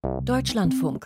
Deutschlandfunk.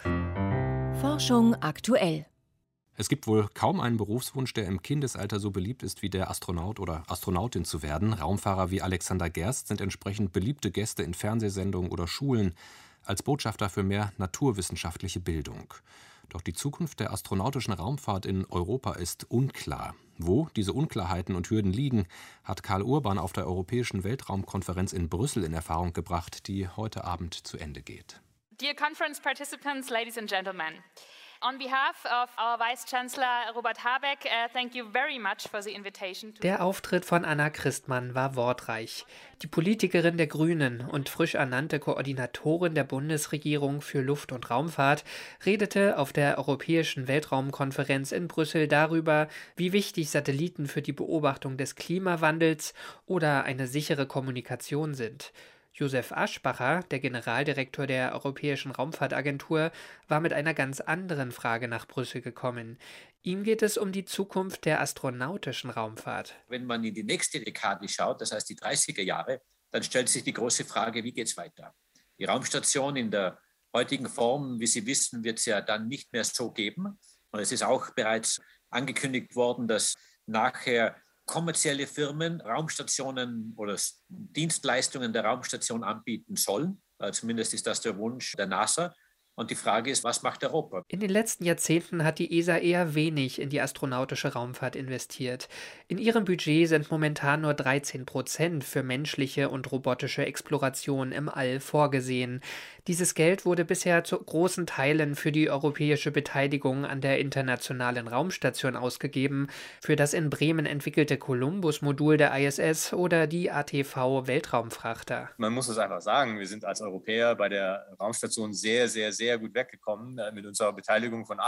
Forschung aktuell. Es gibt wohl kaum einen Berufswunsch, der im Kindesalter so beliebt ist wie der Astronaut oder Astronautin zu werden. Raumfahrer wie Alexander Gerst sind entsprechend beliebte Gäste in Fernsehsendungen oder Schulen als Botschafter für mehr naturwissenschaftliche Bildung. Doch die Zukunft der astronautischen Raumfahrt in Europa ist unklar. Wo diese Unklarheiten und Hürden liegen, hat Karl Urban auf der Europäischen Weltraumkonferenz in Brüssel in Erfahrung gebracht, die heute Abend zu Ende geht. Dear conference participants, ladies and gentlemen. On behalf of our Vice Chancellor Robert Habeck, thank you very much for the invitation. Der Auftritt von Anna Christmann war wortreich. Die Politikerin der Grünen und frisch ernannte Koordinatorin der Bundesregierung für Luft- und Raumfahrt redete auf der Europäischen Weltraumkonferenz in Brüssel darüber, wie wichtig Satelliten für die Beobachtung des Klimawandels oder eine sichere Kommunikation sind. Josef Aschbacher, der Generaldirektor der Europäischen Raumfahrtagentur, war mit einer ganz anderen Frage nach Brüssel gekommen. Ihm geht es um die Zukunft der astronautischen Raumfahrt. Wenn man in die nächste Dekade schaut, das heißt die 30er Jahre, dann stellt sich die große Frage, wie geht es weiter? Die Raumstation in der heutigen Form, wie Sie wissen, wird es ja dann nicht mehr so geben. Und es ist auch bereits angekündigt worden, dass nachher kommerzielle Firmen Raumstationen oder Dienstleistungen der Raumstation anbieten sollen. Zumindest ist das der Wunsch der NASA. Und die Frage ist, was macht Europa? In den letzten Jahrzehnten hat die ESA eher wenig in die astronautische Raumfahrt investiert. In ihrem Budget sind momentan nur 13% für menschliche und robotische Exploration im All vorgesehen. Dieses Geld wurde bisher zu großen Teilen für die europäische Beteiligung an der Internationalen Raumstation ausgegeben, für das in Bremen entwickelte Columbus-Modul der ISS oder die ATV-Weltraumfrachter. Man muss es einfach sagen, wir sind als Europäer bei der Raumstation sehr gut weggekommen mit unserer Beteiligung von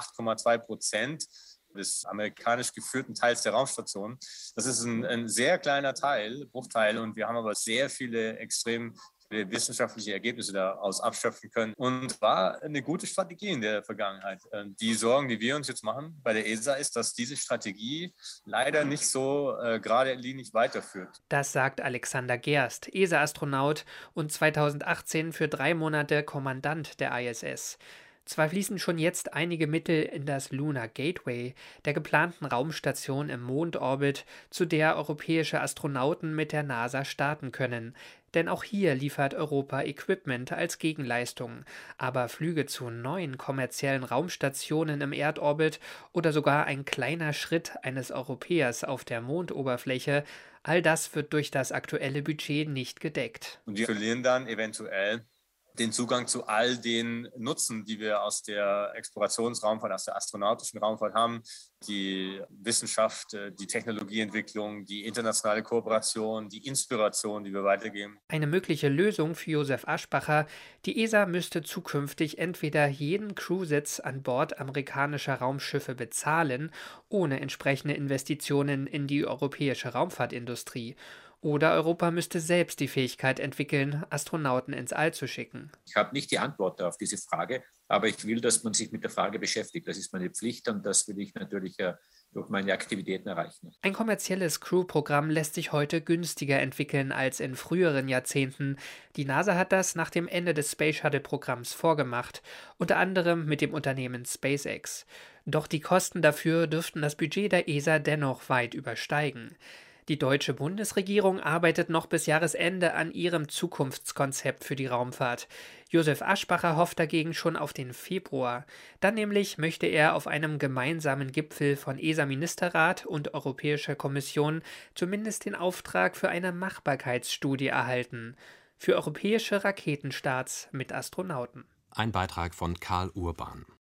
8,2% des amerikanisch geführten Teils der Raumstation. Das ist ein sehr kleiner Bruchteil, und wir haben aber sehr viele extrem wissenschaftliche Ergebnisse daraus abschöpfen können, und war eine gute Strategie in der Vergangenheit. Die Sorgen, die wir uns jetzt machen bei der ESA, ist, dass diese Strategie leider nicht so geradlinig weiterführt. Das sagt Alexander Gerst, ESA-Astronaut und 2018 für 3 Monate Kommandant der ISS. Zwar fließen schon jetzt einige Mittel in das Lunar Gateway, der geplanten Raumstation im Mondorbit, zu der europäische Astronauten mit der NASA starten können. Denn auch hier liefert Europa Equipment als Gegenleistung. Aber Flüge zu neuen kommerziellen Raumstationen im Erdorbit oder sogar ein kleiner Schritt eines Europäers auf der Mondoberfläche, all das wird durch das aktuelle Budget nicht gedeckt. Und wir verlieren dann eventuell den Zugang zu all den Nutzen, die wir aus der Explorationsraumfahrt, aus der astronautischen Raumfahrt haben. Die Wissenschaft, die Technologieentwicklung, die internationale Kooperation, die Inspiration, die wir weitergeben. Eine mögliche Lösung für Josef Aschbacher: die ESA müsste zukünftig entweder jeden Crewsitz an Bord amerikanischer Raumschiffe bezahlen, ohne entsprechende Investitionen in die europäische Raumfahrtindustrie. Oder Europa müsste selbst die Fähigkeit entwickeln, Astronauten ins All zu schicken. Ich habe nicht die Antwort auf diese Frage, aber ich will, dass man sich mit der Frage beschäftigt. Das ist meine Pflicht, und das will ich natürlich durch meine Aktivitäten erreichen. Ein kommerzielles Crew-Programm lässt sich heute günstiger entwickeln als in früheren Jahrzehnten. Die NASA hat das nach dem Ende des Space Shuttle-Programms vorgemacht, unter anderem mit dem Unternehmen SpaceX. Doch die Kosten dafür dürften das Budget der ESA dennoch weit übersteigen. Die deutsche Bundesregierung arbeitet noch bis Jahresende an ihrem Zukunftskonzept für die Raumfahrt. Josef Aschbacher hofft dagegen schon auf den Februar. Dann nämlich möchte er auf einem gemeinsamen Gipfel von ESA-Ministerrat und Europäischer Kommission zumindest den Auftrag für eine Machbarkeitsstudie erhalten. Für europäische Raketenstarts mit Astronauten. Ein Beitrag von Karl Urban.